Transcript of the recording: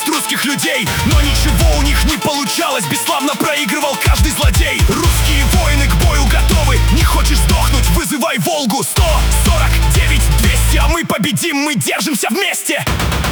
гордость русских людей. Но ничего у них не получалось, бесславно проигрывал каждый злодей. Русские воины к бою готовы, не хочешь сдохнуть, вызывай Волгу. 149 200, а мы победим, мы держимся вместе.